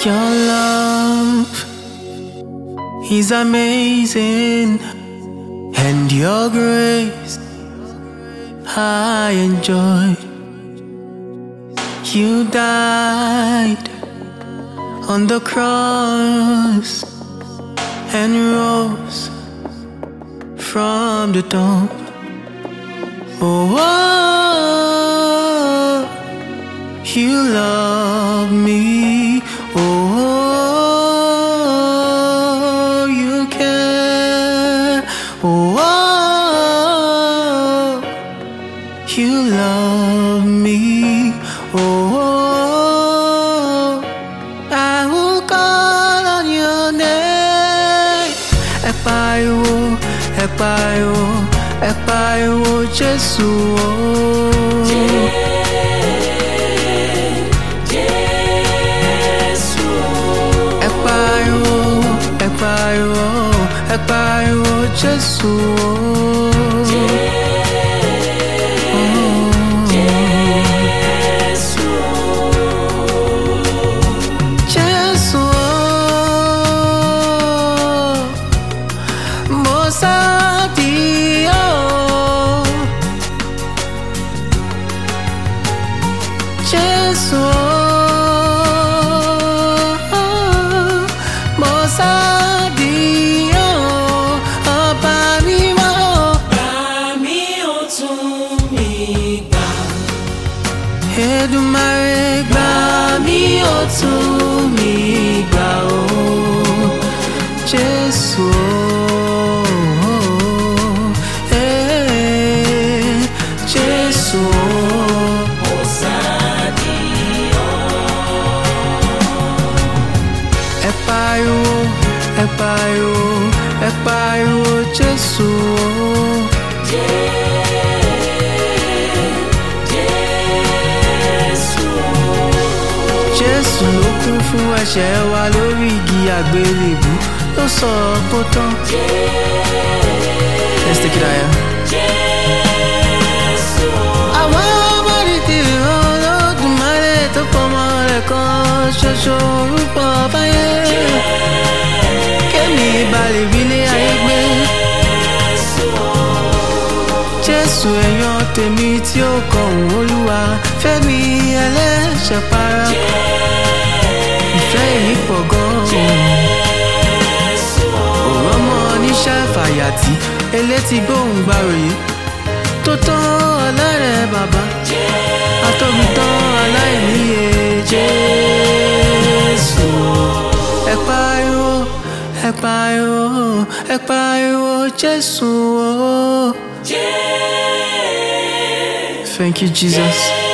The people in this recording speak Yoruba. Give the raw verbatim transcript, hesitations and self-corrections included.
Your love is amazing, and your grace I enjoy. You died on the cross and rose from the tomb. Oh, oh, you love me. Oh, you care. Oh, you love me. Oh, I will call on your name. Ẹ pariwo, ẹ pariwo, ẹ pariwo Jésù. Jésù. Ẹ pariwo, ẹ pariwo, ẹ pariwo Jésù. Jésù, mo sáàdì ọ́, ọba mímọ́. Gbà mí ó tún mi gbà. Èdùmàrè gbà mí ó tún mi gbà ó. Jésù, eh, Jésù. Ẹ pariwo, ẹ pariwo, ẹ pariwo Jésù. Jésù. Jésù ló kún fún ẹ̀ṣẹ̀ wa lórí igi àgbélébù, ló sọ ọ́ tán. Let's take it higher. Jésù. Àwọn ọmọdé ti rán Olódùmarè tó fọmọ rẹ̀ kan ṣoṣo orúkọ fáyé. Kémi balẹ̀ wílé ayé gbé. Jésù èèyàn tèmi tí ó kọ òun Olúwa, fẹ́mi ẹlẹ́ṣẹ̀ para. Ìfẹ́ èyí pọ̀ gan-an. Òrọ́mọ oníṣẹ́ fàyàtì, elétí gbóhùn gbàròyé. Tó tán ọlọ́rẹ̀ bàbá, atóbi tán aláìníye. Jésù, ẹ pariwo, ẹ pariwo, ẹ pariwo Jésù. Jésù. Thank you, Jesus.